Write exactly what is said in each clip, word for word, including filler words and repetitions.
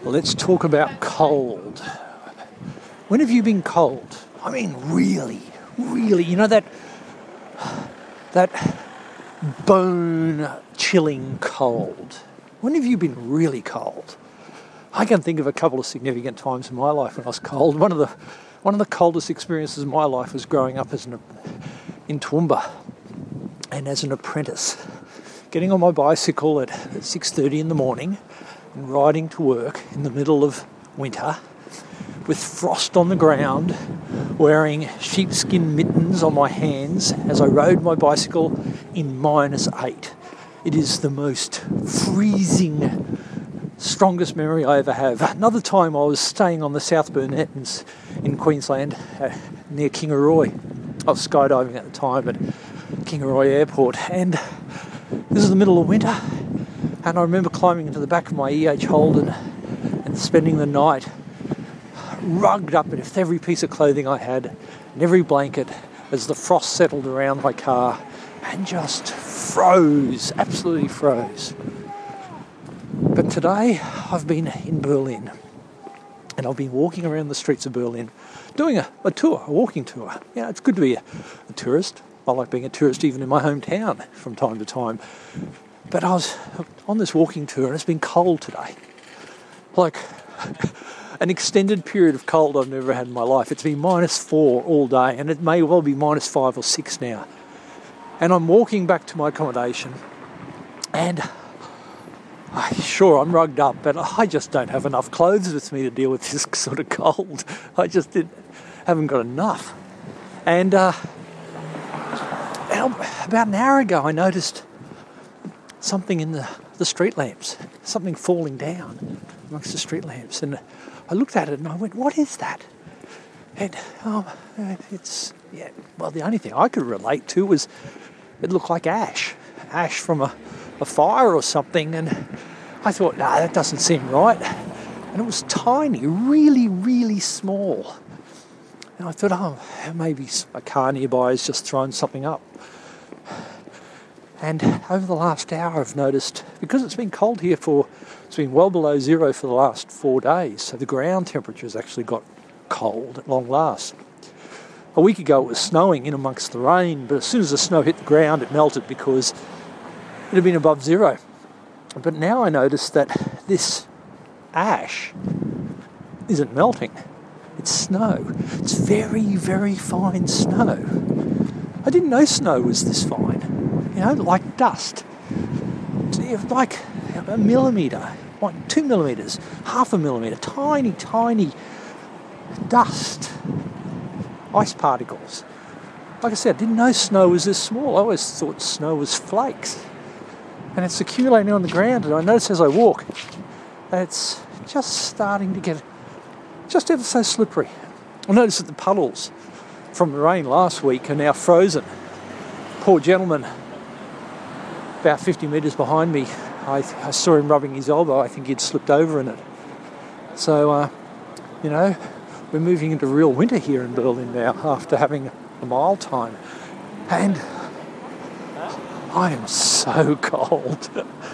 Let's talk about cold. When have you been cold? I mean, really, really, you know that that bone-chilling cold. When have you been really cold? I can think of a couple of significant times in my life when I was cold. One of the one of the coldest experiences of my life was growing up as an in Toowoomba and as an apprentice, getting on my bicycle at six thirty in the morning and riding to work in the middle of winter with frost on the ground, wearing sheepskin mittens on my hands as I rode my bicycle in minus eight. It is the most freezing, strongest memory I ever have. Another time I was staying on the South Burnett in Queensland uh, near Kingaroy. I was skydiving at the time at Kingaroy Airport, and this is the middle of winter, and I remember climbing into the back of my E H Holden and spending the night rugged up with every piece of clothing I had and every blanket as the frost settled around my car and just froze, absolutely froze. But today I've been in Berlin and I've been walking around the streets of Berlin doing a, a tour, a walking tour. Yeah, it's good to be a, a tourist. I like being a tourist even in my hometown from time to time. But I was on this walking tour and it's been cold today. Like an extended period of cold I've never had in my life. It's been minus four all day, and it may well be minus five or six now. And I'm walking back to my accommodation, and I, sure, I'm rugged up, but I just don't have enough clothes with me to deal with this sort of cold. I just didn't, haven't got enough. And uh, about an hour ago, I noticed something in the, the street lamps, something falling down amongst the street lamps, and I looked at it and I went, what is that? And oh, it's, yeah, well, the only thing I could relate to was it looked like ash, ash from a, a fire or something. And I thought, no, nah, that doesn't seem right. And it was tiny, really, really small. And I thought, oh, maybe a car nearby has just thrown something up. And over the last hour I've noticed, because it's been cold here for, it's been well below zero for the last four days, so the ground temperature's actually got cold at long last. A week ago it was snowing in amongst the rain, but as soon as the snow hit the ground it melted because it had been above zero. But now I notice that this ash isn't melting, it's snow. It's very, very fine snow. I didn't know snow was this fine. You know, like dust, like a millimetre, like two millimetres, half a millimetre, tiny, tiny dust, ice particles. Like I said, I didn't know snow was this small. I always thought snow was flakes. And it's accumulating on the ground, and I notice as I walk that it's just starting to get just ever so slippery. I noticed that the puddles from the rain last week are now frozen. Poor gentleman about fifty metres behind me, I, I saw him rubbing his elbow. I think he'd slipped over in it. So, uh, you know, we're moving into real winter here in Berlin now after having a mild time. And I am so cold.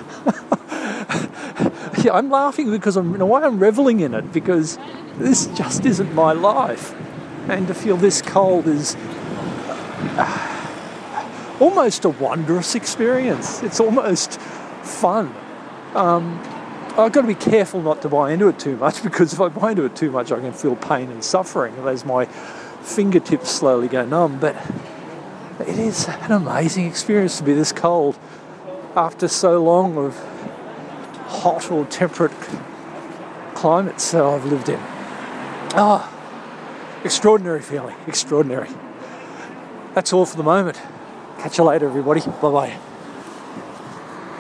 Yeah, I'm laughing because I'm, in a way I'm revelling in it, because this just isn't my life. And to feel this cold is Uh, almost a wondrous experience. It's almost fun. Um, I've got to be careful not to buy into it too much, because if I buy into it too much, I can feel pain and suffering as my fingertips slowly go numb. But it is an amazing experience to be this cold after so long of hot or temperate climates that I've lived in. Ah, oh, extraordinary feeling, extraordinary. That's all for the moment. Catch you later, everybody. Bye-bye.